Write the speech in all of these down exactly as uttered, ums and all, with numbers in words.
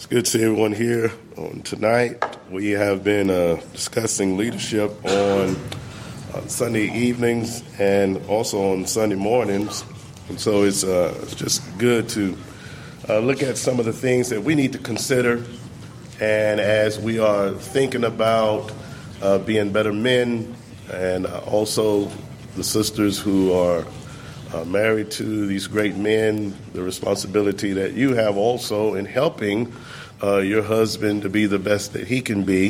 It's good to see everyone here on tonight. We have been uh, discussing leadership on uh, Sunday evenings and also on Sunday mornings. And so it's, uh, it's just good to uh, look at some of the things that we need to consider. And as we are thinking about uh, being better men, and uh, also the sisters who are uh, married to these great men, the responsibility that you have also in helping uh, your husband to be the best that he can be.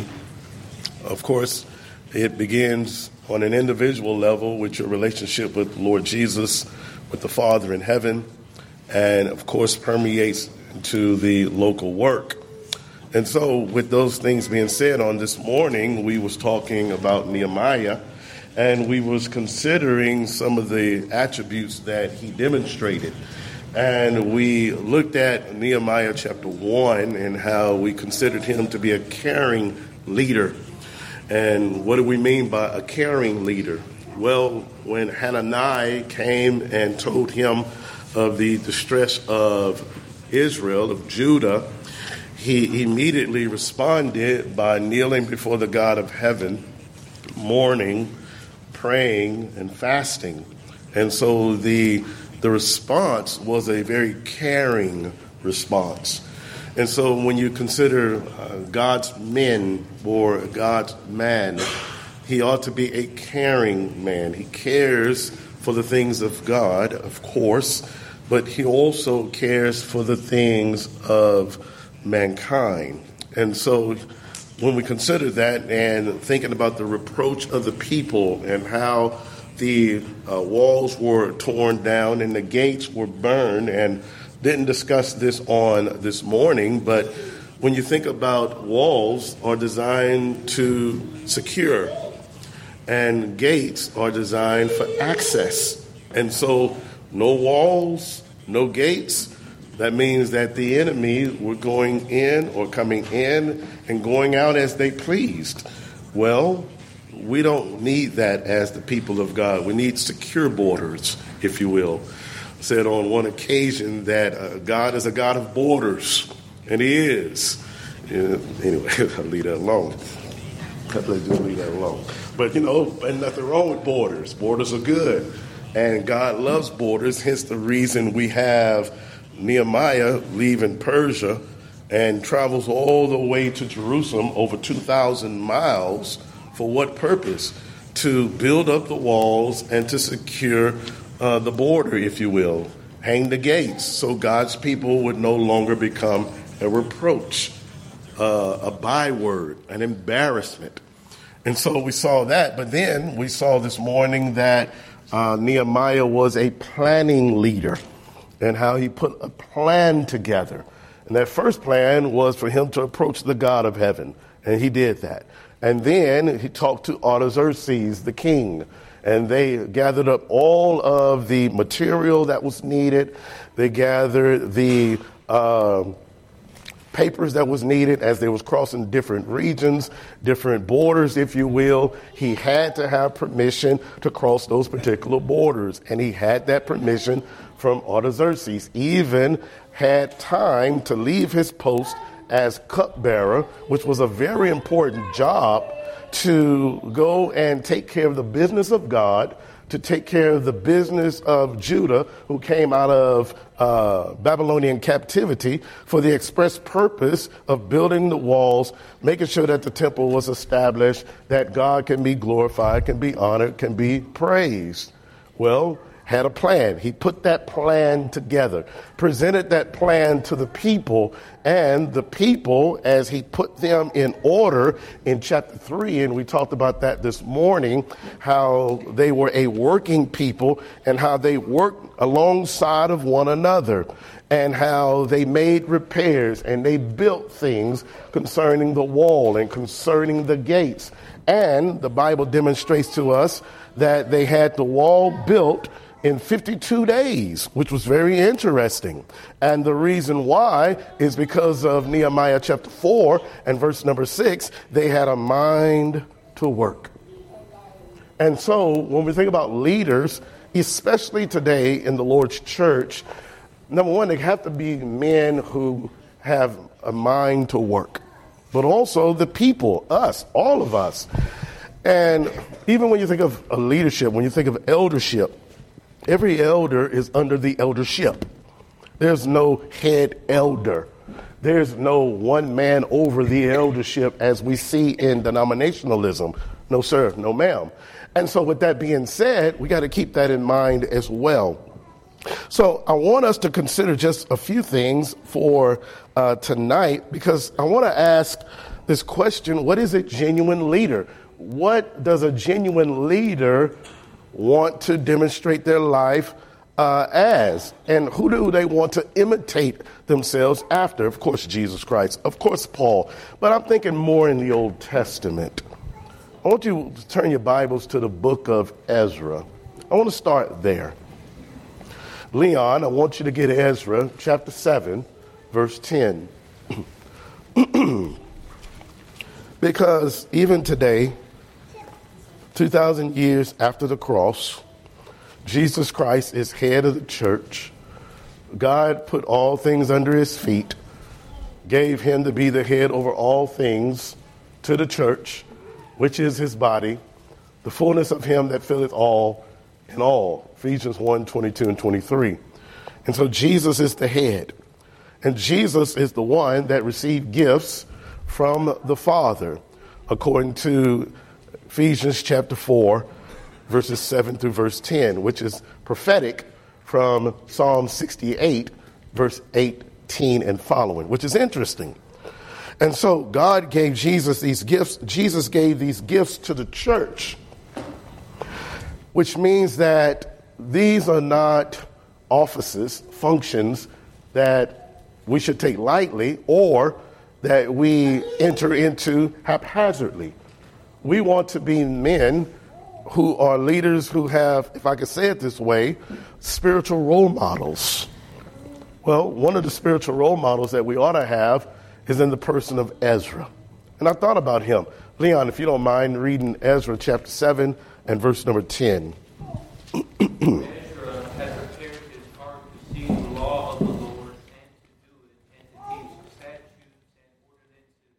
Of course, it begins on an individual level with your relationship with Lord Jesus, with the Father in heaven, and of course permeates into the local work. And so with those things being said, on this morning, we was talking about Nehemiah, and we was considering some of the attributes that he demonstrated. And we looked at Nehemiah chapter one and how we considered him to be a caring leader. And what do we mean by a caring leader? Well, when Hananiah came and told him of the distress of Israel, of Judah, he immediately responded by kneeling before the God of heaven, mourning, praying, and fasting. And so the the response was a very caring response. And so when you consider uh, God's men or God's man, he ought to be a caring man. He cares for the things of God, of course, but he also cares for the things of mankind. And so when we consider that and thinking about the reproach of the people and how the uh, walls were torn down and the gates were burned, and didn't discuss this on this morning, but when you think about walls are designed to secure and gates are designed for access. And so no walls, no gates. That means that the enemy were going in or coming in and going out as they pleased. Well, we don't need that as the people of God. We need secure borders, if you will. I said on one occasion that uh, God is a God of borders, and he is. Uh, anyway, I'll leave that alone. Let's just leave that alone. But, you know, and nothing wrong with borders. Borders are good, and God loves borders, hence the reason we have Nehemiah leaving Persia and travels all the way to Jerusalem, over two thousand miles. For what purpose? To build up the walls and to secure uh, the border, if you will. Hang the gates so God's people would no longer become a reproach, uh, a byword, an embarrassment. And so we saw that. But then we saw this morning that uh, Nehemiah was a planning leader, and how he put a plan together. And that first plan was for him to approach the God of heaven, and he did that. And then he talked to Artaxerxes, the king, and they gathered up all of the material that was needed. They gathered the uh, papers that was needed as they was crossing different regions, different borders, if you will. He had to have permission to cross those particular borders, and he had that permission from Artaxerxes. Even had time to leave his post as cupbearer, which was a very important job, to go and take care of the business of God, to take care of the business of Judah, who came out of uh, Babylonian captivity, for the express purpose of building the walls, making sure that the temple was established, that God can be glorified, can be honored, can be praised. Well, had a plan. He put that plan together, presented that plan to the people, and the people, as he put them in order in chapter three, and we talked about that this morning, how they were a working people and how they worked alongside of one another, and how they made repairs and they built things concerning the wall and concerning the gates. And the Bible demonstrates to us that they had the wall built in fifty-two days, which was very interesting. And the reason why is because of Nehemiah chapter four and verse number six. They had a mind to work. And so when we think about leaders, especially today in the Lord's church, number one, they have to be men who have a mind to work, but also the people, us, all of us. And even when you think of a leadership, when you think of eldership, every elder is under the eldership. There's no head elder. There's no one man over the eldership as we see in denominationalism. No, sir, no, ma'am. And so with that being said, we got to keep that in mind as well. So I want us to consider just a few things for uh, tonight, because I want to ask this question: what is a genuine leader? What does a genuine leader want to demonstrate their life uh, as? And who do they want to imitate themselves after? Of course, Jesus Christ. Of course, Paul. But I'm thinking more in the Old Testament. I want you to turn your Bibles to the book of Ezra. I want to start there. Leon, I want you to get Ezra chapter seven, verse ten. Because even today, two thousand years after the cross, Jesus Christ is head of the church. God put all things under his feet, gave him to be the head over all things to the church, which is his body, the fullness of him that filleth all in all. Ephesians one, twenty-two and twenty-three. And so Jesus is the head. And Jesus is the one that received gifts from the Father, according to Ephesians chapter four, verses seven through verse ten, which is prophetic from Psalm sixty-eight, verse eighteen and following, which is interesting. And so God gave Jesus these gifts. Jesus gave these gifts to the church, which means that these are not offices, functions that we should take lightly or that we enter into haphazardly. We want to be men who are leaders who have, if I could say it this way, spiritual role models. Well, one of the spiritual role models that we ought to have is in the person of Ezra. And I thought about him. Leon, if you don't mind reading Ezra chapter seven and verse number ten. Ezra had prepared his heart to see the law of the Lord and to do it and to teach the statutes and ordinances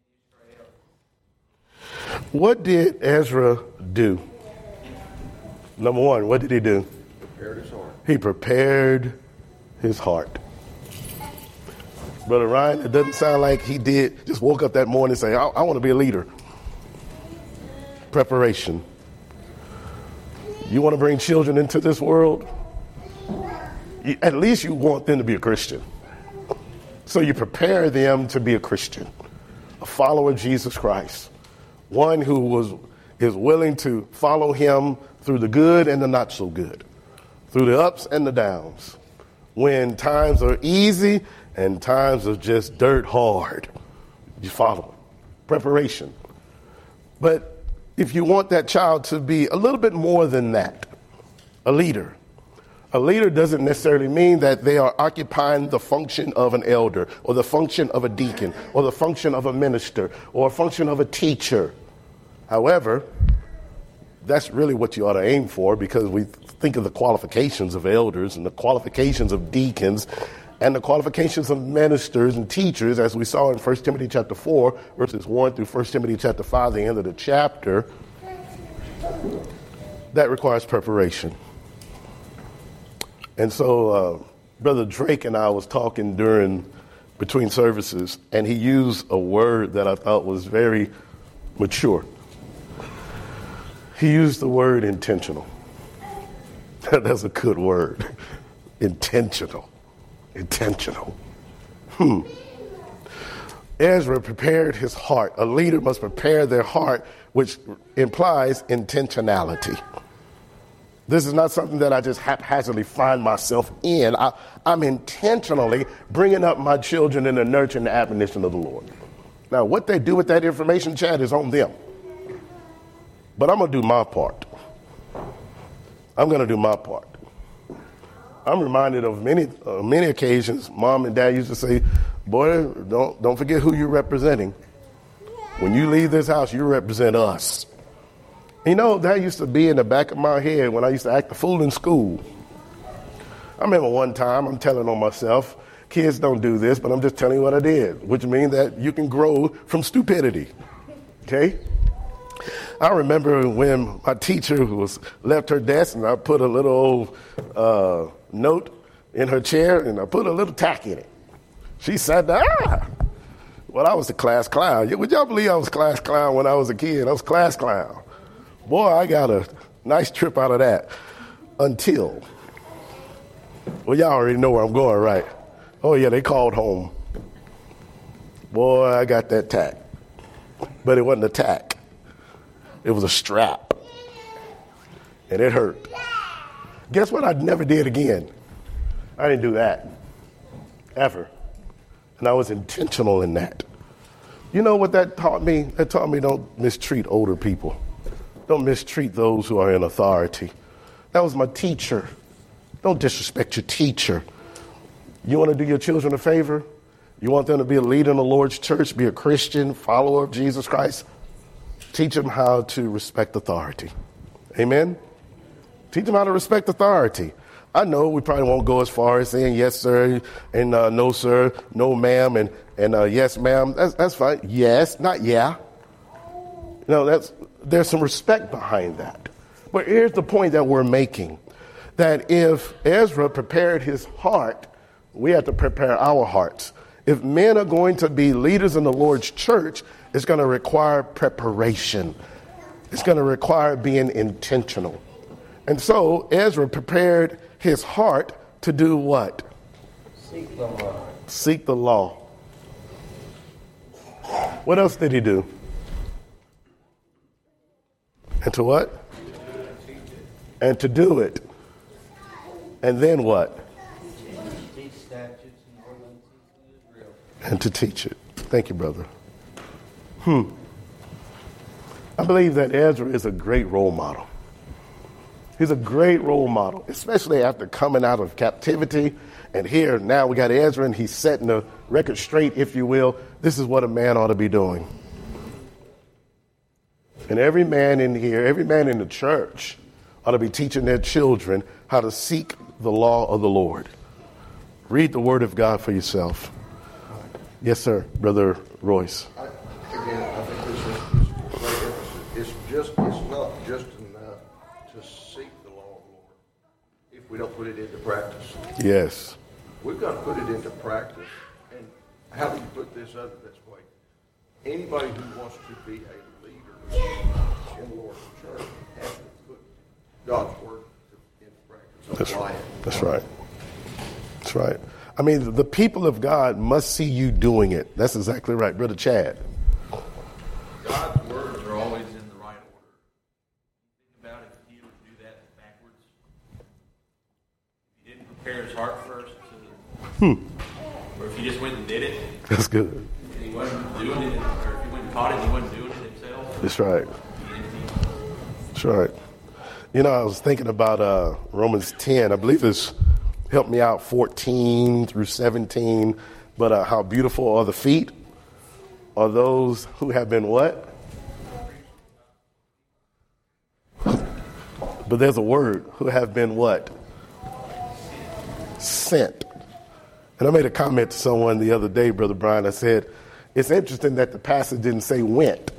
in Israel. What did Ezra do? Number one, what did he do? Prepared his heart. He prepared his heart. Brother Ryan, it doesn't sound like he did, just woke up that morning and say, I, I want to be a leader. Preparation. You want to bring children into this world? You, at least you want them to be a Christian. So you prepare them to be a Christian, a follower of Jesus Christ, one who was is willing to follow him through the good and the not so good, through the ups and the downs, when times are easy and times are just dirt hard. You follow him. Preparation. But if you want that child to be a little bit more than that, a leader. A leader doesn't necessarily mean that they are occupying the function of an elder or the function of a deacon or the function of a minister or a function of a teacher. However, that's really what you ought to aim for, because we think of the qualifications of elders and the qualifications of deacons and the qualifications of ministers and teachers, as we saw in First Timothy chapter four, verses one through First Timothy chapter five, the end of the chapter. That requires preparation. And so uh, Brother Drake and I was talking during, between services, and he used a word that I thought was very mature. He used the word intentional. That's a good word. Intentional. Intentional. Hmm. Ezra prepared his heart. A leader must prepare their heart, which implies intentionality. This is not something that I just haphazardly find myself in. I, I'm intentionally bringing up my children in the nurture and the admonition of the Lord. Now, what they do with that information, Chad, is on them. But I'm going to do my part. I'm going to do my part. I'm reminded of many uh, many occasions, Mom and Dad used to say, boy, don't, don't forget who you're representing. When you leave this house, you represent us. You know, that used to be in the back of my head when I used to act a fool in school. I remember one time, I'm telling on myself, Kids don't do this, but I'm just telling you what I did, which means that you can grow from stupidity. Okay? I remember when my teacher was left her desk and I put a little old uh, note in her chair and I put a little tack in it. She sat down. Ah! Well, I was a class clown. Would y'all believe I was class clown when I was a kid? I was class clown. Boy, I got a nice trip out of that until, well, y'all already know where I'm going, right? Oh, yeah, they called home. Boy, I got that tack. But it wasn't a tack. It was a strap. And it hurt. Guess what I never did again? I didn't do that. Ever. And I was intentional in that. You know what that taught me? That taught me don't mistreat older people. Don't mistreat those who are in authority. That was my teacher. Don't disrespect your teacher. You want to do your children a favor? You want them to be a leader in the Lord's church, be a Christian, follower of Jesus Christ? Teach them how to respect authority. Amen? Teach them how to respect authority. I know we probably won't go as far as saying yes, sir, and uh, no, sir, no, ma'am, and, and uh, yes, ma'am. That's, that's fine. Yes, not yeah. You know, that's, there's some respect behind that. But here's the point that we're making, that if Ezra prepared his heart, we have to prepare our hearts. If men are going to be leaders in the Lord's church, it's going to require preparation. It's going to require being intentional. And so Ezra prepared his heart to do what? Seek the law. Seek the law. What else did he do? And to what? And to do it. And then what? Teach statutes and ordinances in Israel. And to teach it. Thank you, brother. Hmm. I believe that Ezra is a great role model. He's a great role model, especially after coming out of captivity. And here, now we got Ezra, and he's setting the record straight, if you will. This is what a man ought to be doing. And every man in here, every man in the church ought to be teaching their children how to seek the law of the Lord. Read the word of God for yourself. Yes, sir, Brother Royce. I, again, I think this is, this is it's just it's not just enough to seek the law of the Lord if we don't put it into practice. Yes. We've got to put it into practice. And how do you put this other this way? Anybody who wants to be a leader in the Lord's church has to put God's word into practice. That's Apply right. it. That's right. That's right. I mean, the people of God must see you doing it. That's exactly right, Brother Chad. God's words are always in the right order. Think about it, if he would do that backwards. If he didn't prepare his heart first, to, Hmm. or if he just went and did it, That's good. and he wasn't doing it, or if he went and taught it and he wasn't doing it himself. That's right. he'd be empty. That's right. You know, I was thinking about uh, Romans ten. I believe it's helped me out fourteen through seventeen. But uh, how beautiful are the feet are those who have been what? But there's a word, who have been what? Sent. And I made a comment to someone the other day, Brother Brian. I said, it's interesting that the passage didn't say went.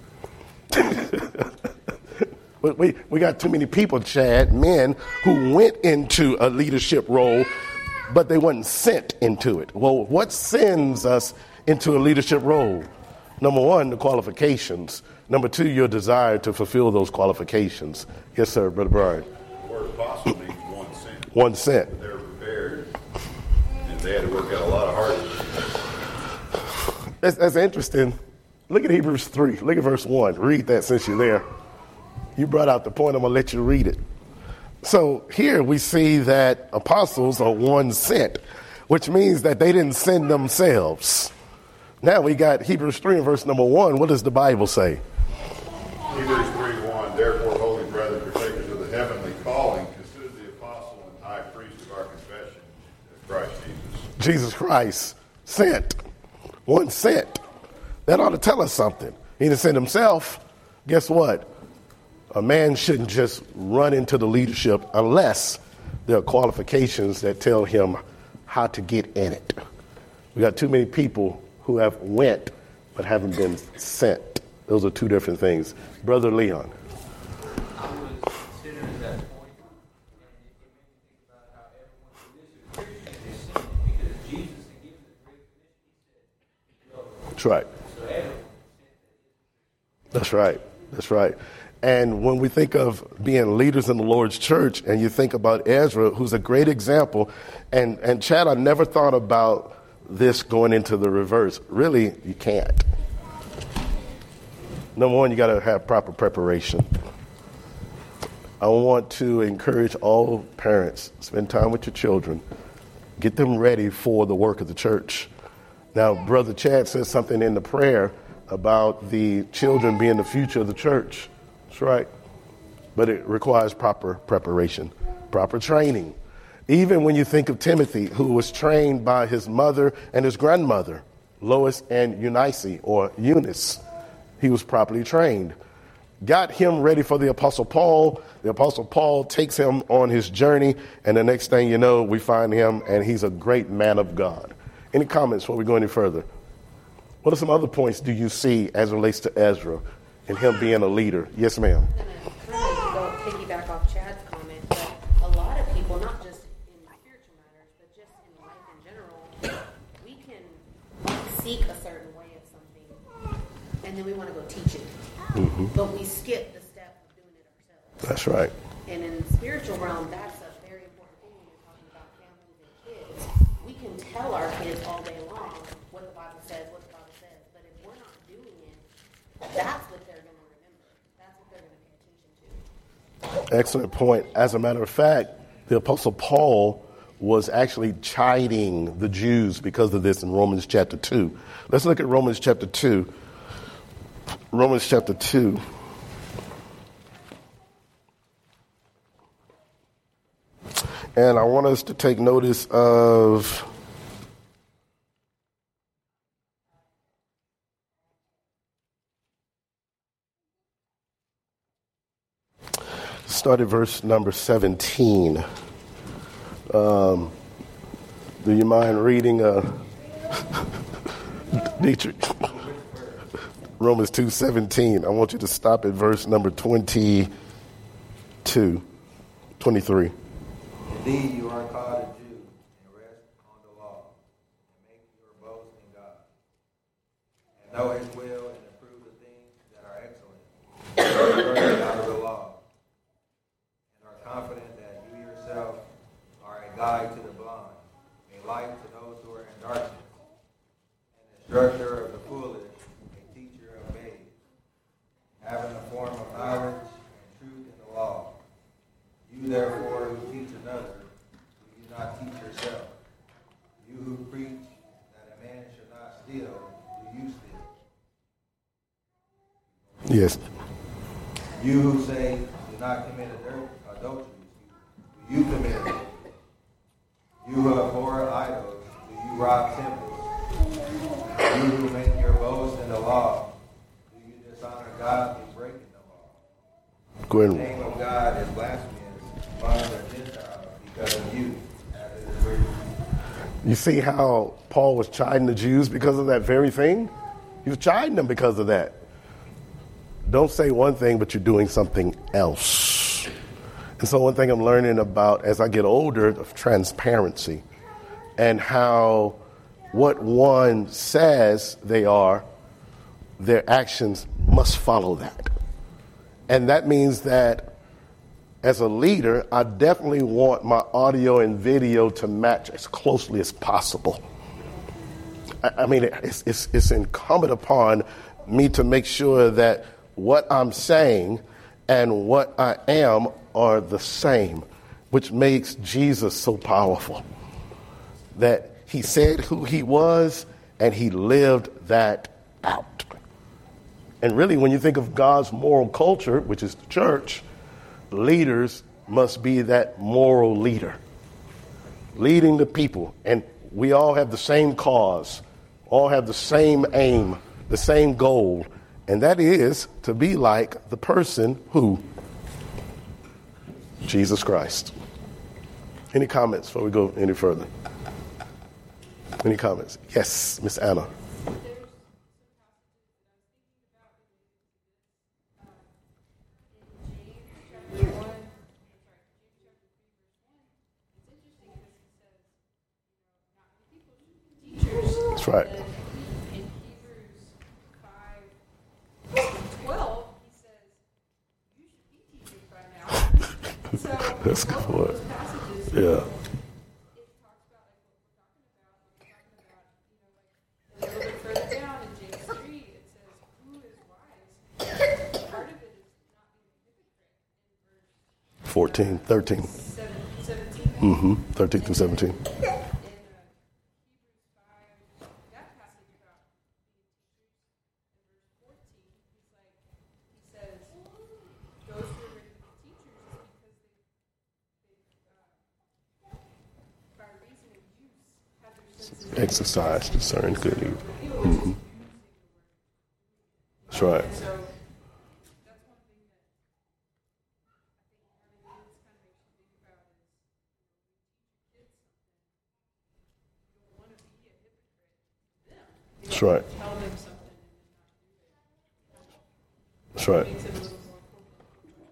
We, we got too many people, Chad, men who went into a leadership role, but they weren't sent into it. Well, what sends us into a leadership role? Number one, the qualifications. Number two, your desire to fulfill those qualifications. Yes, sir, Brother Brian. The word apostle means one sent. One sent. They were prepared, and they had to work out a lot of hardship. That's, that's interesting. Look at Hebrews three. Look at verse one. Read that since you're there. You brought out the point. I'm going to let you read it. So here we see that apostles are one sent, which means that they didn't send themselves. Now we got Hebrews three and verse number one. What does the Bible say? Hebrews three one, therefore, holy brethren, partakers of the heavenly calling, consider the apostle and high priest of our confession, Christ Jesus. Jesus Christ sent. One sent. That ought to tell us something. He didn't send himself. Guess what? A man shouldn't just run into the leadership unless there are qualifications that tell him how to get in it. We got too many people who have went but haven't been sent. Those are two different things. Brother Leon. I was considering that point, and it made me think about how everyone who is a Christian is sent because Jesus had given the great commission. He said, That's right. so everyone is sent. That's right. That's right. And when we think of being leaders in the Lord's church, and you think about Ezra, who's a great example, and, and Chad, I never thought about this going into the reverse. Really, you can't. Number one, you got to have proper preparation. I want to encourage all parents, spend time with your children, get them ready for the work of the church. Now, Brother Chad said something in the prayer about the children being the future of the church. That's right. But it requires proper preparation, proper training. Even when you think of Timothy, who was trained by his mother and his grandmother, Lois and Eunice, or Eunice, he was properly trained. Got him ready for the Apostle Paul. The Apostle Paul takes him on his journey, and the next thing you know, we find him, and he's a great man of God. Any comments before we go any further? What are some other points do you see as it relates to Ezra and him being a leader? Yes, ma'am. I'm going to go piggyback off Chad's comment, but a lot of people, not just in spiritual matters, but just in life in general, we can seek a certain way of something, and then we want to go teach it. Mm-hmm. But we skip the step of doing it ourselves. That's right. And in the spiritual realm, that's a very important thing when you're talking about families and kids. We can tell our kids all day long what the Bible says, what the Bible says, but if we're not doing it, that's what they're going to remember. That's what they're going to pay attention to. Excellent point. As a matter of fact, the Apostle Paul was actually chiding the Jews because of this in Romans chapter two. Let's look at Romans chapter two. Romans chapter two. And I want us to take notice of start at verse number seventeen. Um, do you mind reading uh, Dietrich? Romans two seventeen. I want you to stop at verse number twenty-two, twenty-three. Indeed, you are called a Jew, and rest on the law, and make your boast in God. And know his will, and approve the things that are excellent, and are learned out of the law, and are confident that you yourself are a guide to the blind, a light to those who are in darkness, and a instructor of the foolish, a teacher of babes, having a form of knowledge and truth in the law. You therefore who teach another, do you not teach yourself? You who preach that a man should not steal, do you steal? Yes. You who say, do not commit adultery, do you commit adultery? You who abhor idols, do you rob temples? You who make your boast in the law, do you dishonor God in breaking the law? Go ahead. The name of God is blasphemous among the Gentiles because of you, as it is written. You see how Paul was chiding the Jews because of that very thing? He was chiding them because of that. Don't say one thing, but you're doing something else. And so one thing I'm learning about as I get older, of transparency, and how what one says they are, their actions must follow that. And that means that as a leader, I definitely want my audio and video to match as closely as possible. I, I mean, it's, it's, it's incumbent upon me to make sure that what I'm saying and what I am are the same, which makes Jesus so powerful. That he said who he was and he lived that out. And really, when you think of God's moral culture, which is the church, leaders must be that moral leader, leading the people. And we all have the same cause, all have the same aim, the same goal, and that is to be like the person who? Jesus Christ. Any comments before we go any further? Any comments? Yes, Miss Anna. That's right. In Hebrews five twelve, he says, you should be teachers by now. So That's both good. of those passages, Yeah. it talks about like what we're talking about. We're talking about, you know, like a little bit further down in James three, it says, who is wise? Part of it is not being a hypocrite in verse fourteen, thirteen. seven, seventeen. Mm-hmm. thirteen through seventeen. In uh, Hebrews five, that passage about being teachers, in verse fourteen, he's like, he says, those who are ready to be teachers is because they, they uh, by reason of use, have their senses Exercise, discern good and evil. Mm-hmm. That's right. And so that's one thing that I think having kids kind of makes you think about is, you know, when you teach your kids something, you don't want to be a hypocrite to them. You That's don't right. want to tell them something and then not do it. That's right. It makes it a little more important.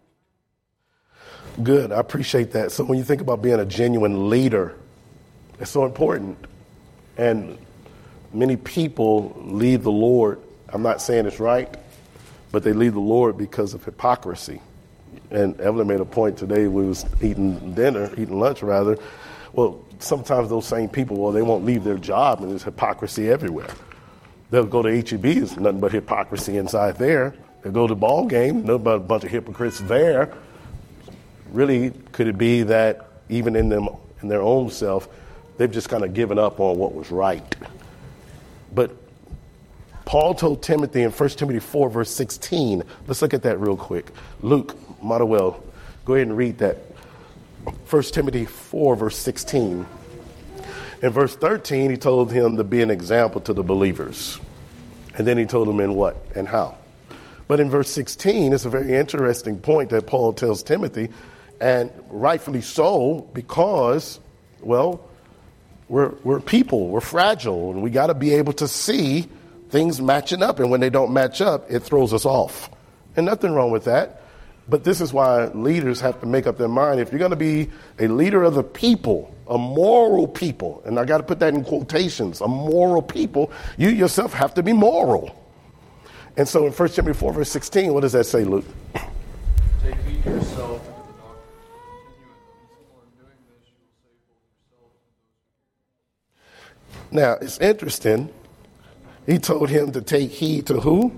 Good. I appreciate that. So when you think about being a genuine leader, it's so important. And many people leave the Lord. I'm not saying it's right, but they leave the Lord because of hypocrisy. And Evelyn made a point today. We was eating dinner, eating lunch rather. Well, sometimes those same people, well, they won't leave their job, and there's hypocrisy everywhere. They'll go to H E B, there's nothing but hypocrisy inside there. They'll go to the ball game, nothing but a bunch of hypocrites there. Really, could it be that even in them, in their own self, they've just kind of given up on what was right? But Paul told Timothy in First Timothy four, verse sixteen, let's look at that real quick. Luke, Manuel, go ahead and read that. First Timothy four, verse sixteen. In verse thirteen, he told him to be an example to the believers. And then he told them in what and how. But in verse sixteen, it's a very interesting point that Paul tells Timothy, and rightfully so, because, well, we're we're people, we're fragile, and we got to be able to see things matching up. And when they don't match up, it throws us off. And nothing wrong with that. But this is why leaders have to make up their mind. If you're going to be a leader of the people, a moral people, and I got to put that in quotations, a moral people, you yourself have to be moral. And so in First Timothy four, verse sixteen, what does that say, Luke? Take heed to yourself and to the doctrine. Continue in them. For in doing this, you will save both yourself and those who hear you. Now, it's interesting. He told him to take heed to who?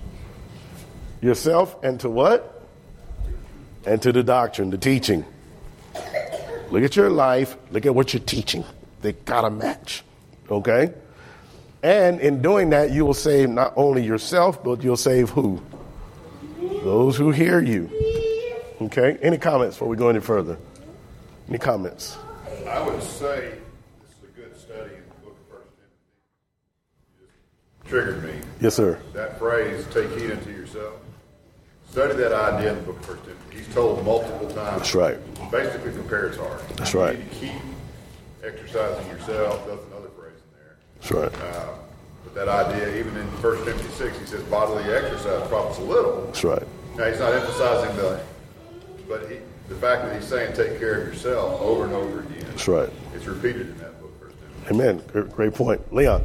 Yourself, and to what? And to the doctrine, the teaching. Look at your life. Look at what you're teaching. They gotta match. Okay? And in doing that, you will save not only yourself, but you'll save who? Those who hear you. Okay? Any comments before we go any further? Any comments? I would say this is a good study in the book of First Timothy. It just triggered me. Yes, sir. That phrase, take heed unto yourself. Study that idea in the book of First Timothy. He's told multiple times. That's right. Basically, compare his heart. That's you right. need to keep exercising yourself. That's another phrase in there. That's right. Uh, but that idea, even in First Timothy six, he says bodily exercise profits a little. That's right. Now, he's not emphasizing the, but he, the fact that he's saying take care of yourself over and over again. That's right. It's repeated in that book, First Timothy. Amen. Great, great point. Leon.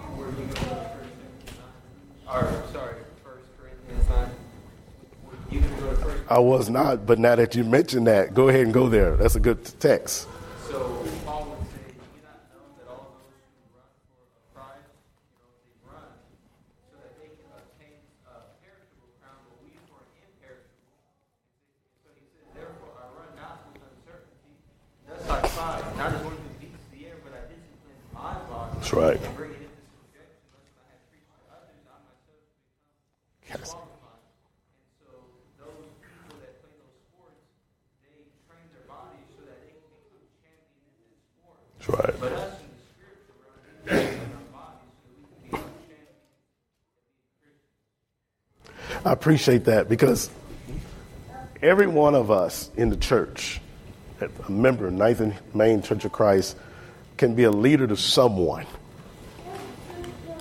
Or, sorry, First Corinthians nine. You can go to First. I was not, but now that you mentioned that, go ahead and go there. That's a good text. So Paul would say, "Do you not know that all those who run for a prize, you know, they run so that they can obtain a perishable crown, but we for an imperishable." So he says, "Therefore I run not with uncertainty, thus I fight, not as one who beats the air, but I discipline my body That's right. and bring it into subjection, lest when I have preached to others, I myself become disqualified." And so those people that play those sports, they train their bodies so that they can become champion in this sport. That's right. But us in the spiritual realm, we train our bodies so we can become champions and be Christians. I appreciate that, because every one of us in the church, a member of Ninth and Main Church of Christ, can be a leader to someone.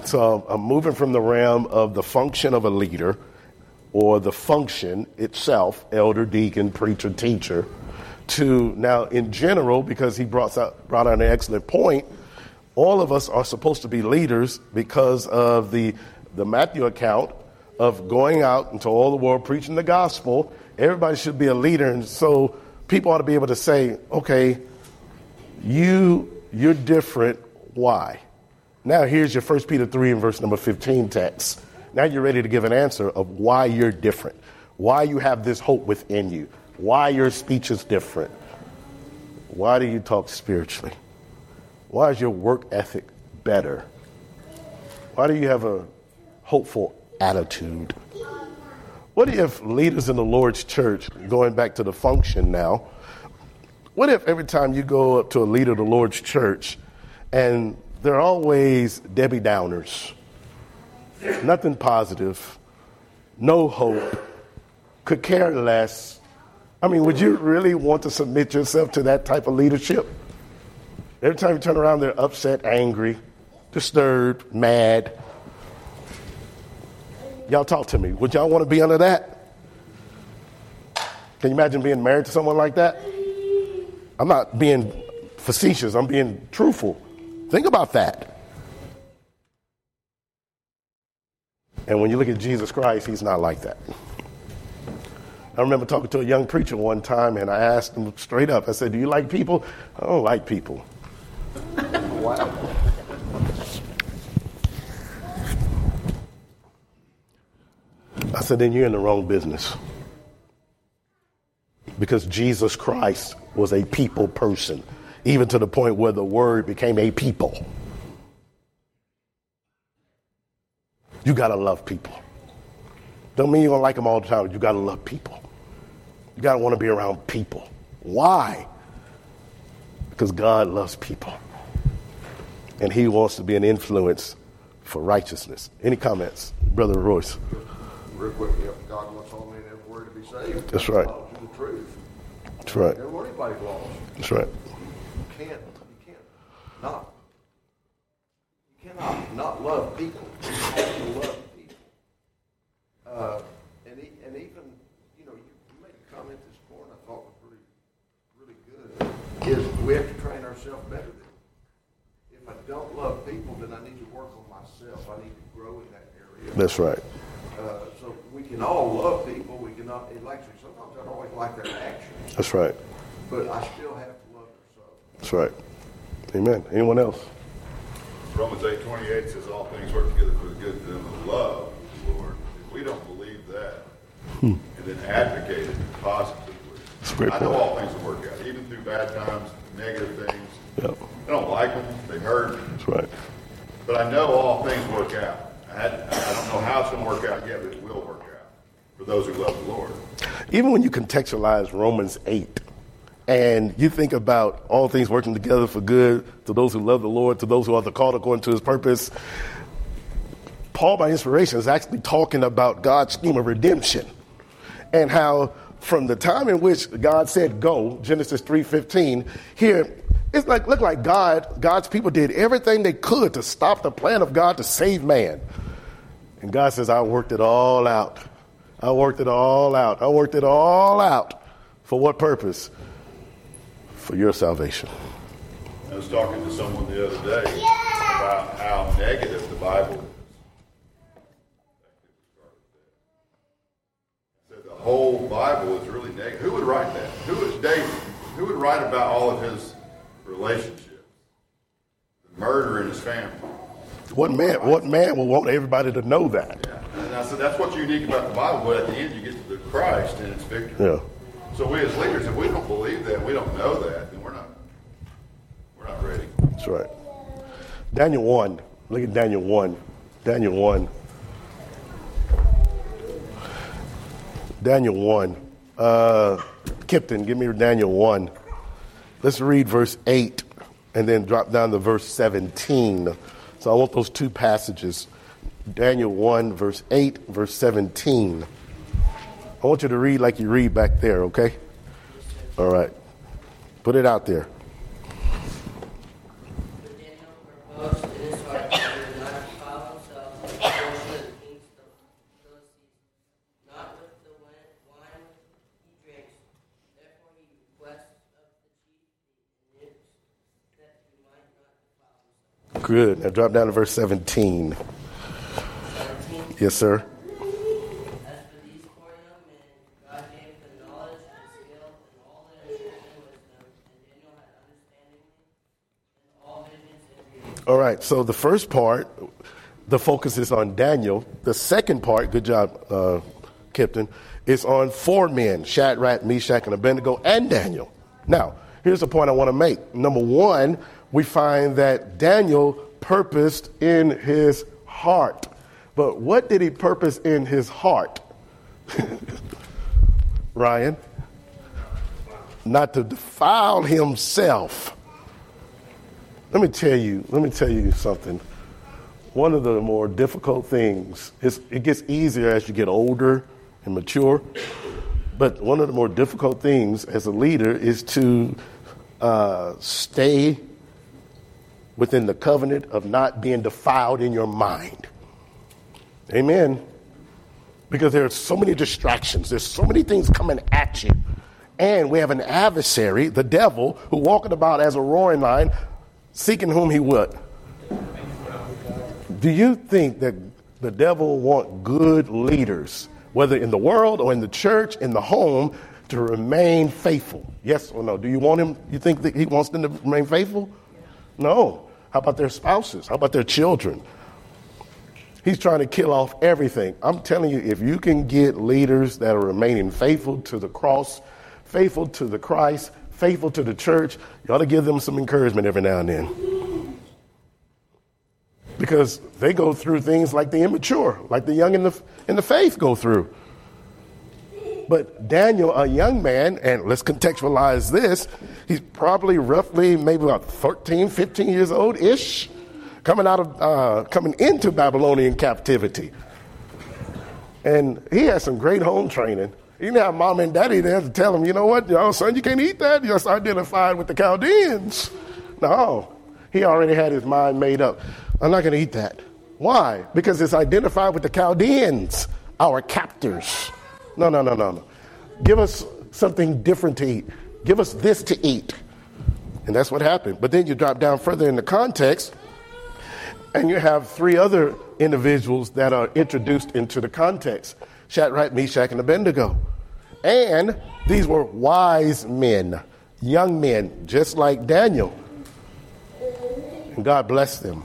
So I'm moving from the realm of the function of a leader or the function itself, elder, deacon, preacher, teacher, to now in general, because he brought out, brought out an excellent point, all of us are supposed to be leaders because of the, the Matthew account of going out into all the world preaching the gospel. Everybody should be a leader. And so people ought to be able to say, okay, you, you're different. Why? Now here's your First Peter three and verse number fifteen text. Now you're ready to give an answer of why you're different, why you have this hope within you, why your speech is different. Why do you talk spiritually? Why is your work ethic better? Why do you have a hopeful attitude? What if leaders in the Lord's church, going back to the function now, what if every time you go up to a leader of the Lord's church and they're always Debbie Downers, nothing positive, no hope, could care less? I mean, would you really want to submit yourself to that type of leadership? Every time you turn around, they're upset, angry, disturbed, mad. Y'all talk to me. Would y'all want to be under that? Can you imagine being married to someone like that? I'm not being facetious. I'm being truthful. Think about that. And when you look at Jesus Christ, he's not like that. I remember talking to a young preacher one time, and I asked him straight up. I said, do you like people? I don't like people. Wow. I said, then you're in the wrong business. Because Jesus Christ was a people person, even to the point where the word became a people. You got to love people. Don't mean you're going to like them all the time. You got to love people. You got to want to be around people. Why? Because God loves people. And he wants to be an influence for righteousness. Any comments? Brother Royce. Real quick, yeah, God wants all men everywhere to be saved. That's right. To the truth. That's right. Never want anybody lost. That's right. You can't, you can't not, you cannot not love people. You have to love people. Uh, and, e- and even, you know, you, you made a comment this morning I thought was really, really good, is we have to train ourselves better than if I don't love people, then I need to work on myself. I need to grow in that area. That's right. Uh, so we can all love people. We can not, like, sometimes I don't always like their actions. That's right. But I still have to love their soul. That's right. Amen. Anyone else? Romans eight twenty-eight says all things work together for the good to them who love the Lord. If we don't believe that hmm. and then advocate it positively, I know all things will work out, even through bad times, negative things. Yep. I don't like them. They hurt. That's right. But I know all things work out. I, had, I don't know how it's going to work out yet, but it will work out for those who love the Lord. Even when you contextualize Romans eight and you think about all things working together for good to those who love the Lord, to those who are the called according to his purpose, Paul, by inspiration, is actually talking about God's scheme of redemption and how from the time in which God said go, Genesis three fifteen, here, it's like look like God, God's people did everything they could to stop the plan of God to save man. And God says, I worked it all out. I worked it all out. I worked it all out. For what purpose? For your salvation. I was talking to someone the other day about how negative the Bible is. I said the whole Bible is really negative. Who would write that? Who is David? Who would write about all of his relationships? The murder in his family. What man, what man will want everybody to know that? Yeah. And I said, that's what's unique about the Bible, but at the end you get to the Christ and it's victory. Yeah. So we as leaders, if we don't believe that, we don't know that, then we're not, we're not ready. That's right. Daniel one. Look at Daniel one. Daniel one. Daniel one. Uh, Kipton, give me Daniel one. Let's read verse eight and then drop down to verse seventeen. So I want those two passages, Daniel one, verse eight, verse seventeen. I want you to read like you read back there, okay? All right. Put it out there. But Daniel proposed in his heart to do not follow Good. Now drop down to verse seventeen. seventeen. Yes, sir. As for these four young men, God gave them knowledge and skill and all their and wisdom, and Daniel had understanding in all visions and dreams. All right. So the first part, the focus is on Daniel. The second part, good job, uh, Kipton, is on four men, Shadrach, Meshach, and Abednego, and Daniel. Now, here's the point I want to make. Number one, we find that Daniel purposed in his heart. But what did he purpose in his heart? Ryan? Not to defile himself. Let me tell you, let me tell you something. One of the more difficult things is it gets easier as you get older and mature. But one of the more difficult things as a leader is to uh, stay within the covenant of not being defiled in your mind. Amen. Because there are so many distractions. There's so many things coming at you. And we have an adversary, the devil, who walking about as a roaring lion, seeking whom he would. Do you think that the devil want good leaders, whether in the world or in the church, in the home, to remain faithful? Yes or no? Do you want him, you think that he wants them to remain faithful? No. How about their spouses? How about their children? He's trying to kill off everything. I'm telling you, if you can get leaders that are remaining faithful to the cross, faithful to the Christ, faithful to the church, you ought to give them some encouragement every now and then. Because they go through things like the immature, like the young in the in the faith go through. But Daniel, a young man, and let's contextualize this, he's probably roughly maybe about thirteen, fifteen years old-ish, coming out of uh, coming into Babylonian captivity. And he has some great home training. He didn't have mom and daddy there to tell him, you know what, yo, son, you can't eat that. You're just identified with the Chaldeans. No, he already had his mind made up. I'm not going to eat that. Why? Because it's identified with the Chaldeans, our captors. No, no, no, no, no. Give us something different to eat. Give us this to eat. And that's what happened. But then you drop down further in the context, and you have three other individuals that are introduced into the context. Shadrach, Meshach, and Abednego. And these were wise men, young men, just like Daniel. And God blessed them.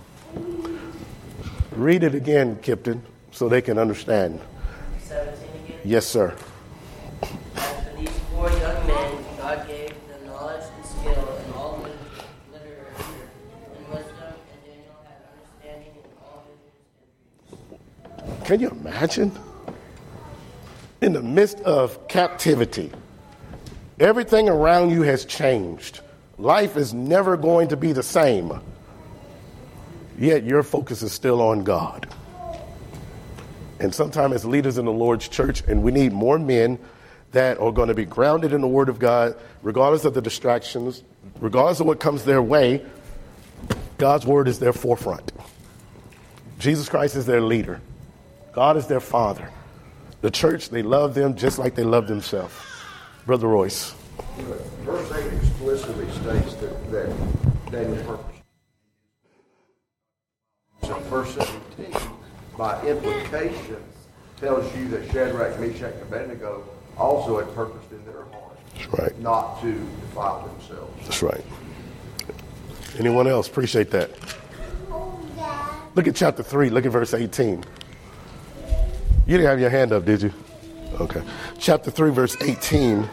Read it again, Kipton, so they can understand. seventeen again? Yes, sir. As for these four young men, God gave them knowledge and skill in all lit- literature and wisdom, and Daniel had understanding in all visions and dreams. Can you imagine? In the midst of captivity, everything around you has changed. Life is never going to be the same. Yet your focus is still on God. And sometimes as leaders in the Lord's church, and we need more men that are going to be grounded in the Word of God, regardless of the distractions, regardless of what comes their way, God's Word is their forefront. Jesus Christ is their leader. God is their Father. The church, they love them just like they love themselves. Brother Royce. Verse eight explicitly states that, that Daniel's purpose. So verse seventeen, by implication, tells you that Shadrach, Meshach, and Abednego also had purposed in their heart. That's right. Not to defile themselves. That's right. Anyone else? Appreciate that. Look at chapter three. Look at verse eighteen. You didn't have your hand up, did you? Okay. Chapter three, verse eighteen.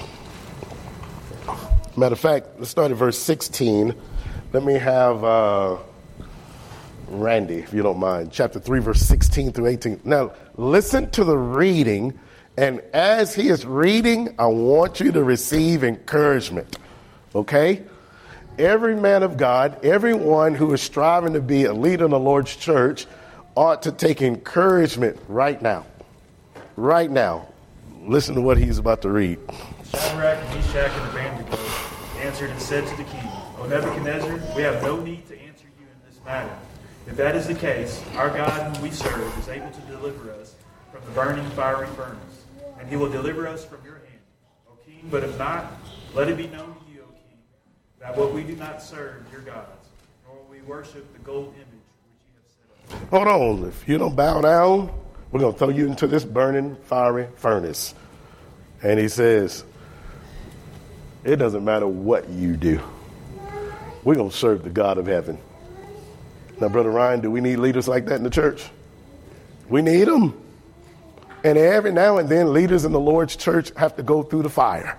Matter of fact, let's start at verse sixteen. Let me have uh, Randy, if you don't mind. Chapter three, verse sixteen through eighteen. Now, listen to the reading, and as he is reading, I want you to receive encouragement. Okay? Every man of God, everyone who is striving to be a leader in the Lord's church, ought to take encouragement right now. Right now. Listen to what he's about to read. Shadrach, Meshach, and Abednego answered and said to the king, O Nebuchadnezzar, we have no need to answer you in this matter. If that is the case, our God whom we serve is able to deliver us from the burning fiery furnace, and he will deliver us from your hand, O king. But if not, let it be known to you, O king, that what we do not serve your gods, nor will we we worship the gold image which you have set up. Hold on. If you don't bow down, we're going to throw you into this burning, fiery furnace. And he says, it doesn't matter what you do. We're going to serve the God of heaven. Now, Brother Ryan, do we need leaders like that in the church? We need them. And every now and then, leaders in the Lord's church have to go through the fire.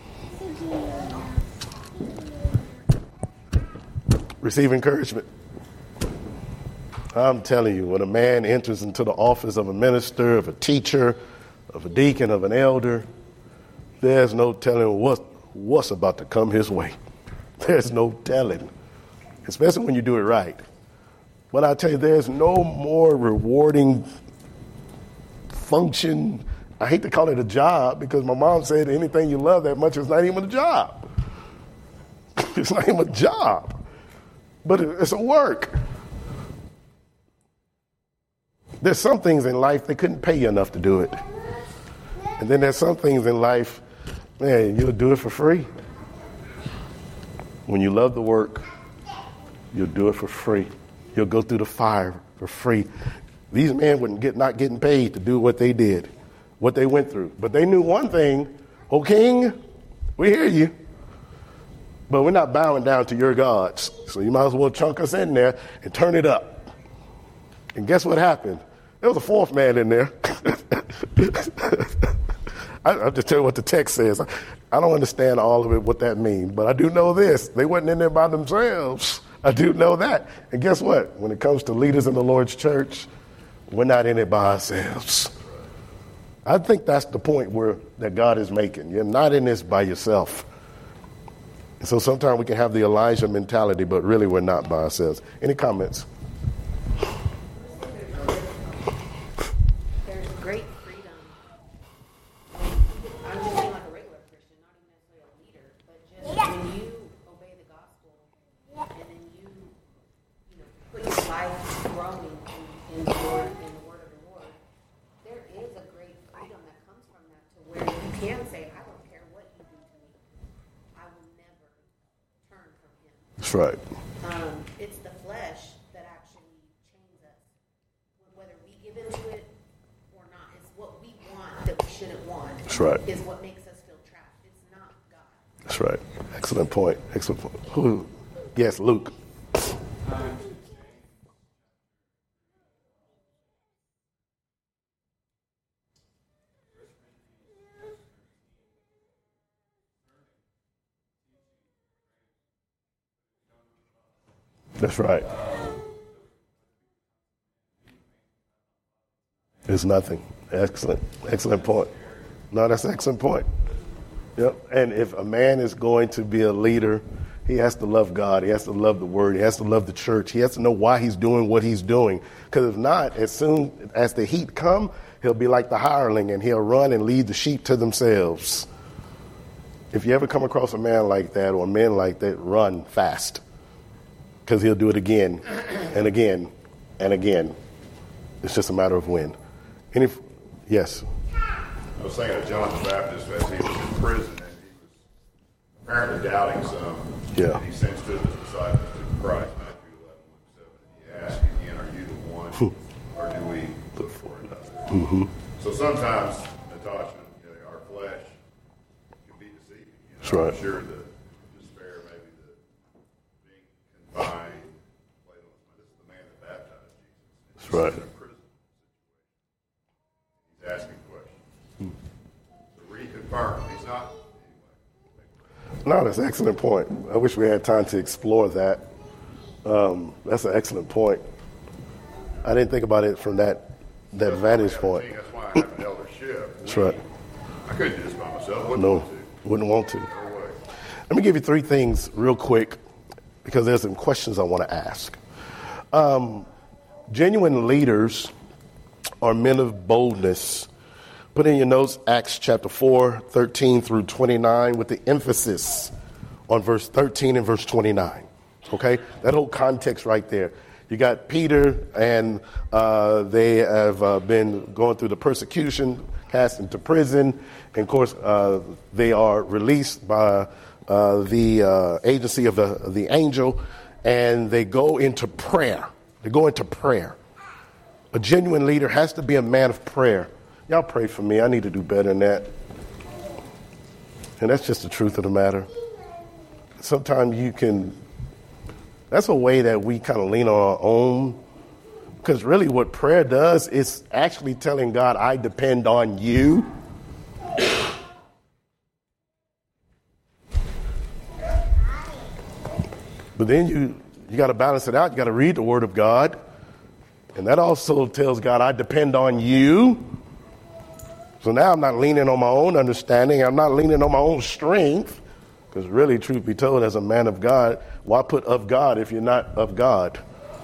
Receive encouragement. I'm telling you, when a man enters into the office of a minister, of a teacher, of a deacon, of an elder, there's no telling what, what's about to come his way. There's no telling, especially when you do it right. But I tell you, there's no more rewarding function. I hate to call it a job because my mom said anything you love that much is not even a job. It's not even a job, but it's a work. There's some things in life they couldn't pay you enough to do it. And then there's some things in life, man, you'll do it for free. When you love the work, you'll do it for free. You'll go through the fire for free. These men wouldn't get not getting paid to do what they did, what they went through. But they knew one thing, "O King, we hear you, but we're not bowing down to your gods. So you might as well chunk us in there and turn it up." And guess what happened? There was a fourth man in there. I, I'll just tell you what the text says. I don't understand all of it, what that means, but I do know this. They wasn't in there by themselves. I do know that. And guess what? When it comes to leaders in the Lord's church, we're not in it by ourselves. I think that's the point where that God is making. You're not in this by yourself. And so sometimes we can have the Elijah mentality, but really we're not by ourselves. Any comments? There's great freedom. I'm just saying, like a regular Christian, not even necessarily a leader, but just when you obey the gospel and then you, you know, put your life growing in, in the Lord, in the word of the Lord, there is a great freedom that comes from that to where you can say, I don't care what you do to me. I will never turn from him. That's right. Um, it's the flesh that actually chains us. Whether we give into it or not, it's what we want that we shouldn't want. That's right. Is what makes us feel trapped. It's not God. That's right. Excellent point. Excellent point. Who? Yes, Luke. That's right. It's nothing. Excellent. Excellent point. No, that's an excellent point. Yep. And if a man is going to be a leader, he has to love God. He has to love the word. He has to love the church. He has to know why he's doing what he's doing. Because if not, as soon as the heat come, he'll be like the hireling and he'll run and lead the sheep to themselves. If you ever come across a man like that or men like that, run fast. Because he'll do it again and again and again. It's just a matter of when. Any, yes? I was thinking of John the Baptist as he was in prison and he was apparently doubting some. Yeah. And he sends two of his disciples to Christ, Matthew eleven, one to seven. And he asks again, are you the one or do we look for another? Mm-hmm. So sometimes, Natasha, you know, our flesh can be deceiving. You know? That's right. I'm sure the despair, maybe the being confined, this is the man that baptized Jesus. That's right. He's in a prison situation. He's asking questions. To reconfirm, he's not. No, that's an excellent point. I wish we had time to explore that. Um, that's an excellent point. I didn't think about it from that that That's vantage why point. That's why I have an eldership. That's right. I couldn't do this by myself. Wouldn't No, want to. wouldn't want to. No way. Let me give you three things real quick because there's some questions I want to ask. Um, genuine leaders are men of boldness. Put in your notes Acts chapter four, thirteen through twenty-nine with the emphasis on verse thirteen and verse twenty-nine. Okay? That whole context right there. You got Peter and uh, they have uh, been going through the persecution, cast into prison. And of course, uh, they are released by uh, the uh, agency of the, the angel. and they go into prayer. They go into prayer. A genuine leader has to be a man of prayer. Y'all pray for me. I need to do better than that. And that's just the truth of the matter. Sometimes you can, that's a way that we kind of lean on our own. Because really what prayer does is actually telling God, I depend on you. But then you, you got to balance it out. You got to read the Word of God. And that also tells God, I depend on you. So now I'm not leaning on my own understanding. I'm not leaning on my own strength. Because really, truth be told, as a man of God, why put of God if you're not of God?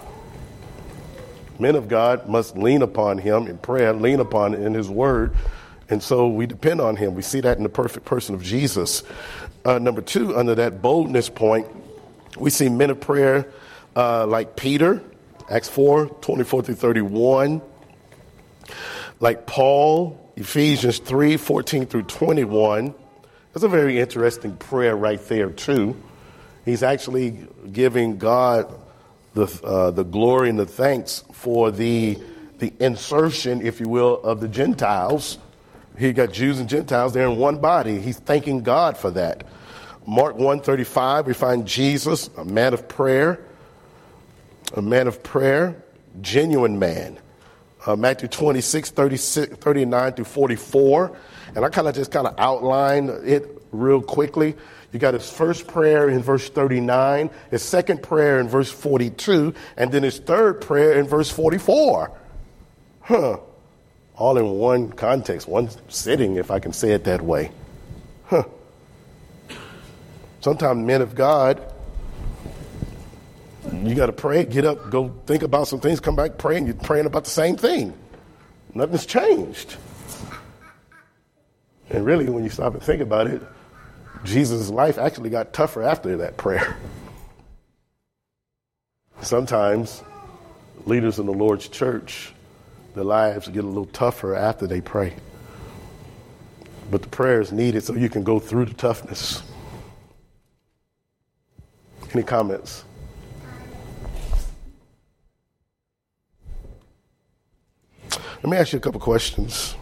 Men of God must lean upon him in prayer, lean upon it in his word. And so we depend on him. We see that in the perfect person of Jesus. Uh, number two, under that boldness point, we see men of prayer uh, like Peter, Acts four, twenty-four through thirty-one. Like Paul, Ephesians three, fourteen through twenty-one. That's a very interesting prayer right there, too. He's actually giving God the uh, the glory and the thanks for the the insertion, if you will, of the Gentiles. He got Jews and Gentiles there in one body. He's thanking God for that. Mark one thirty-five, we find Jesus, a man of prayer, a man of prayer, genuine man. Uh, Matthew twenty-six, thirty-six, thirty-nine through forty-four. And I kind of just kind of outline it real quickly. You got his first prayer in verse thirty-nine, his second prayer in verse forty-two, and then his third prayer in verse forty-four. Huh. All in one context, one sitting, if I can say it that way. Huh. Sometimes men of God, you got to pray, get up, go think about some things, come back, pray, and you're praying about the same thing. Nothing's changed. And really, when you stop and think about it, Jesus' life actually got tougher after that prayer. Sometimes leaders in the Lord's church, their lives get a little tougher after they pray. But the prayer is needed so you can go through the toughness. Any comments? Let me ask you a couple questions.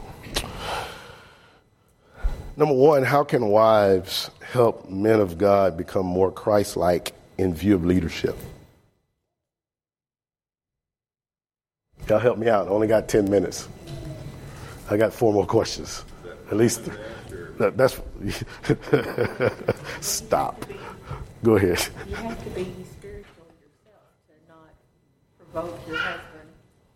Number one, how can wives help men of God become more Christ-like in view of leadership? Y'all help me out. I only got ten minutes. I got four more questions. At least that, that's stop. Go ahead. You have to be spiritual yourself to not provoke your husband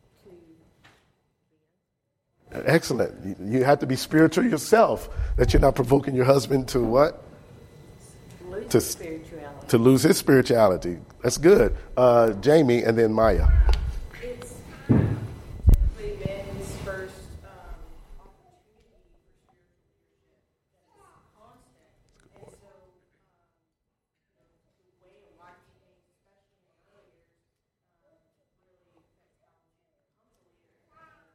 to. Excellent. You have to be spiritual yourself, that you're not provoking your husband to what? Lose to, his spirituality. To lose his spirituality. That's good. Uh, Jamie and then Maya. It's typically men's first um, opportunity for spiritual leadership. And so um, you know, the way of watching things, especially in the early years, um, really affects how men become a leader.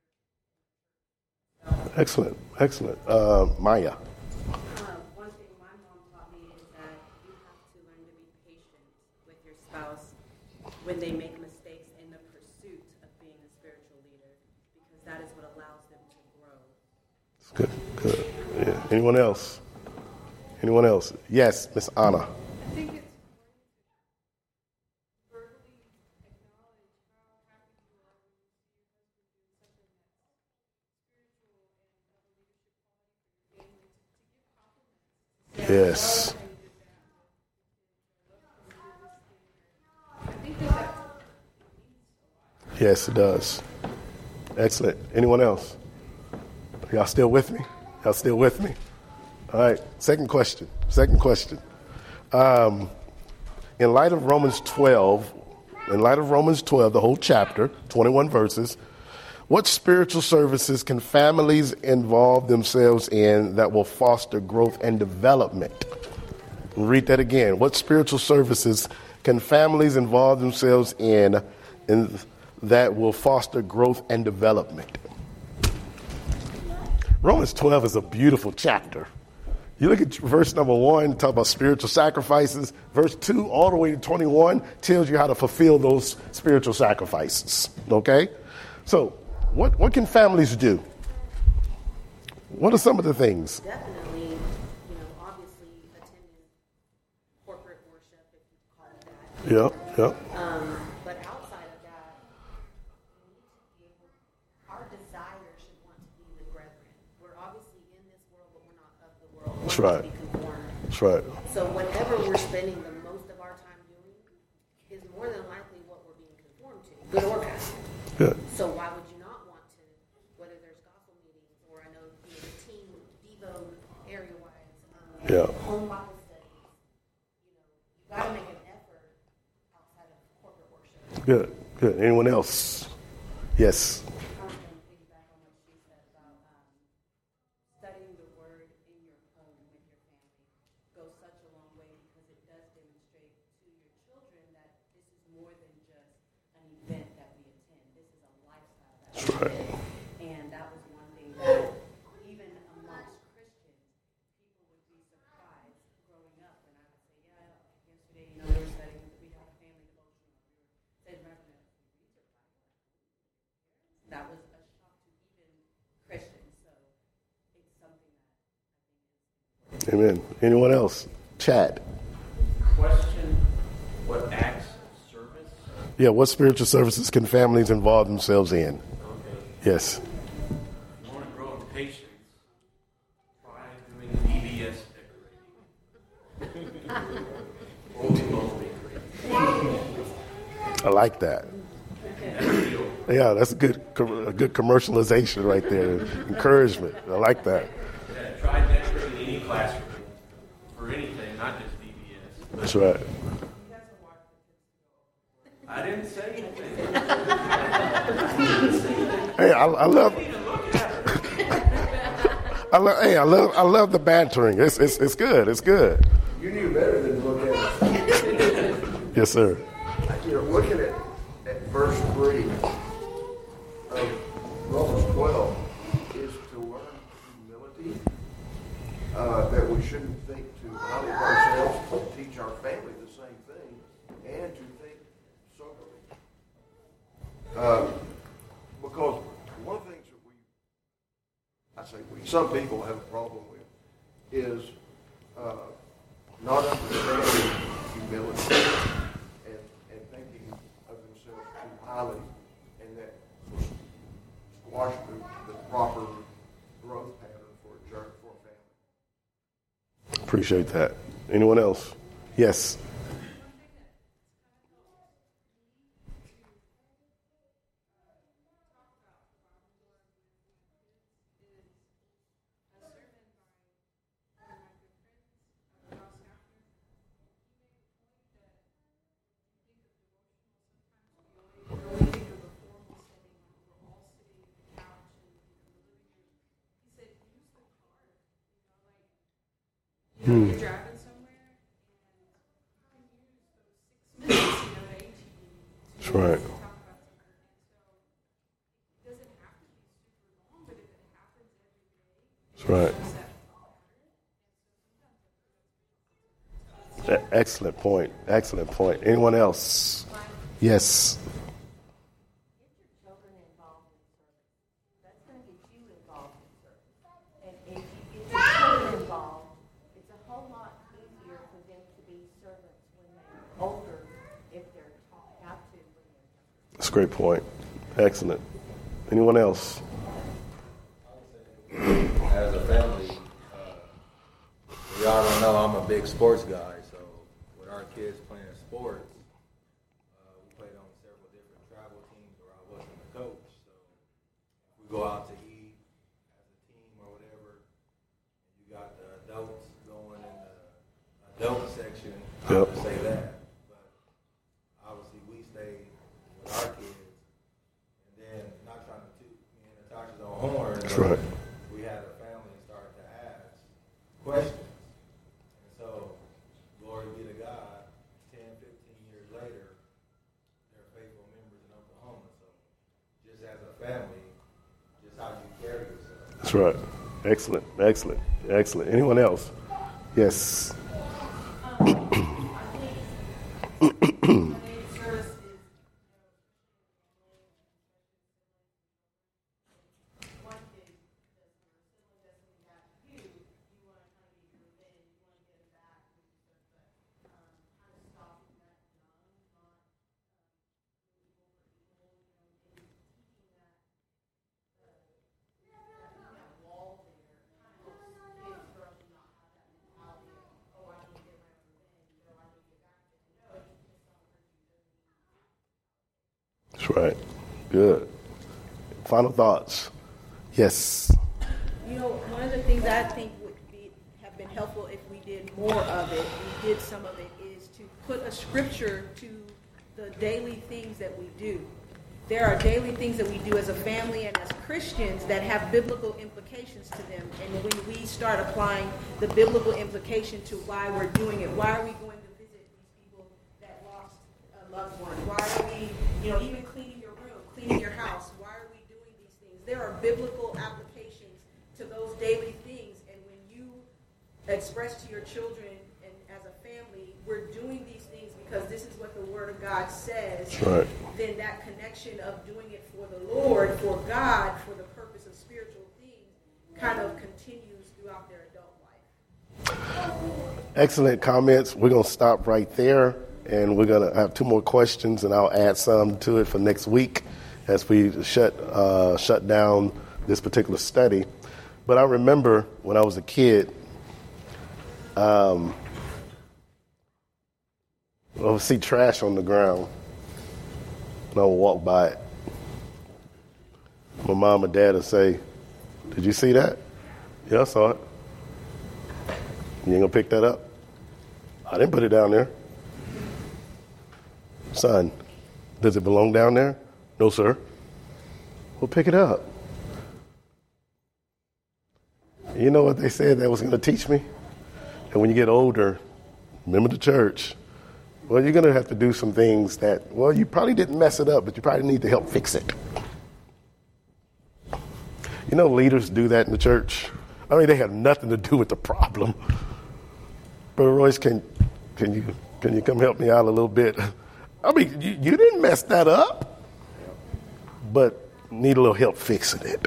Excellent. Excellent. Uh, Maya. Uh, one thing my mom taught me is that you have to learn to be patient with your spouse when they make mistakes in the pursuit of being a spiritual leader, because that is what allows them to grow. Good. Good. Yeah. Anyone else? Anyone else? Yes, Miss Anna. I think it's important to verbally acknowledge how happy you are when you see your husband doing something that's spiritual and of a leadership quality for your family, to, to give compliments. To say, Yes. I think that that means Yes, it does. Excellent. Anyone else? Y'all still with me? Y'all still with me? All right. Second question. Second question. Um, in light of Romans twelve, in light of Romans twelve, the whole chapter, twenty-one verses, what spiritual services can families involve themselves in that will foster growth and development? I'll read that again. What spiritual services can families involve themselves in, in that will foster growth and development? Romans twelve is a beautiful chapter. You look at verse number one, talk about spiritual sacrifices. Verse two all the way to twenty-one tells you how to fulfill those spiritual sacrifices. Okay? So what, what can families do? What are some of the things? Definitely, you know, obviously attending corporate worship, if you call it that. Yeah, yeah. Um, but outside of that, we need to be able, our desire should want to be with brethren. We're obviously in this world, but we're not of the world. We That's want right. to be conformed. That's right. So whatever we're spending the most of our time doing is more than likely what we're being conformed to, good or bad. Good. So why would you not want to, whether there's gospel meetings or I know, you know the team Devo area-wise, um, Yeah. home Bible studies, you know, you got to make an effort outside of corporate worship. Good. Good. Anyone else? Yes. I'm going to piggyback on what she said about um, studying the word in your home with your family goes such a long way because it does demonstrate to your children that this is more than just an event that we attend. This is a lifestyle that That's we right. live. And that was one thing that even amongst Christians, people would be surprised growing up. And I would say, yeah, yesterday, you know, we were studying, we had a family devotional. We were saying, Reverend, we read your Bible. That was a shock to even Christians. So it's something that I think is Amen. Anyone else? Chad. Question, what acts of service? Yeah, what spiritual services can families involve themselves in? Okay. Yes. If you want to grow in patience, try doing D B S decorating. Holy moly. I like that. That's the deal. Yeah, that's a good co- a good commercialization right there. Encouragement. I like that. Yeah, try decorating any classroom for anything, not just D B S. That's right. I didn't say anything. Hey, I, I love. I love. Hey, I love. I love the bantering. It's it's it's good. It's good. You knew better than to look at it. Yes, sir. You know, looking at, at verse three of Romans twelve is to learn humility, uh, that we shouldn't think too highly of ourselves, but teach our family the same thing, and to think soberly. Uh, because one of the things that we, I say we, some people have a problem with is uh, not understanding humility and, and thinking of themselves too highly, and that squash the, the proper growth pattern for a church, for a family. Appreciate that. Anyone else? Yes. You know, you're driving somewhere, and you can use those six minutes, you know, to H E B That's to right. talk about something. And so it doesn't have to be super long, but if it happens every day, That's right. it's that E- Excellent point. Excellent point. Anyone else? Yes. Get your children involved in service. That's going to get you involved in service. And if you get your children involved, it's a whole lot easier for them to be servants when they're older if they're taught how to when they're younger. That's a great point. Excellent. Anyone else? As a family, uh, y'all don't know I'm a big sports guy, so with our kids playing sports, uh, we played on several different travel teams where I wasn't the coach. So if we go out to eat as a team or whatever, and you got the adults going in the adult section, I'll Yep. just say that. But obviously we stayed with our kids, and then not trying to toot me and Natasha's own horn. That's but right. we had a family start to ask questions. And so, glory be to God, ten, fifteen years later, they're faithful members in Oklahoma. So, just as a family, just how you carry yourself. That's right. Excellent. Excellent. Excellent. Anyone else? Yes. That's right. Good. Final thoughts. Yes. You know, one of the things I think would be have been helpful if we did more of it, we did some of it, is to put a scripture to the daily things that we do. There are daily things that we do as a family and as Christians that have biblical implications to them. And when we start applying the biblical implication to why we're doing it, why are we going to visit these people that lost a loved one? Why are we, you know, even cleaning your room, cleaning your house? Why are we doing these things? There are biblical applications to those daily things. And when you express to your children and as a family, we're doing these things because this is what the Word of God says, right, then that connection of doing it for the Lord, for God, for the purpose of spiritual things, kind of continues throughout their adult life. Excellent comments. We're going to stop right there, and we're going to have two more questions, and I'll add some to it for next week as we shut uh, shut down this particular study. But I remember when I was a kid, um, I would see trash on the ground, and I would walk by it. My mom and dad would say, "Did you see that?" "Yeah, I saw it." "You ain't gonna pick that up?" "I didn't put it down there." "Son, does it belong down there?" "No, sir." "Well, pick it up." You know what they said that was going to teach me? And when you get older, remember the church. Well, you're going to have to do some things that, well, you probably didn't mess it up, but you probably need to help fix it. You know, leaders do that in the church. I mean, they have nothing to do with the problem. Brother Royce, can can you can you come help me out a little bit? I mean, you, you didn't mess that up, but need a little help fixing it.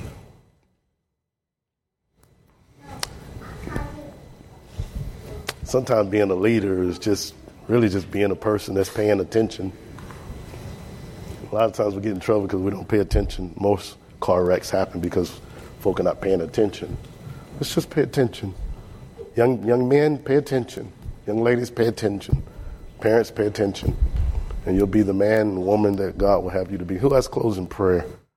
Sometimes being a leader is just really just being a person that's paying attention. A lot of times we get in trouble because we don't pay attention. Most car wrecks happen because folk are not paying attention. Let's just pay attention. Young young men, pay attention. Young ladies, pay attention. Parents, pay attention. And you'll be the man and woman that God will have you to be. Who has closing prayer?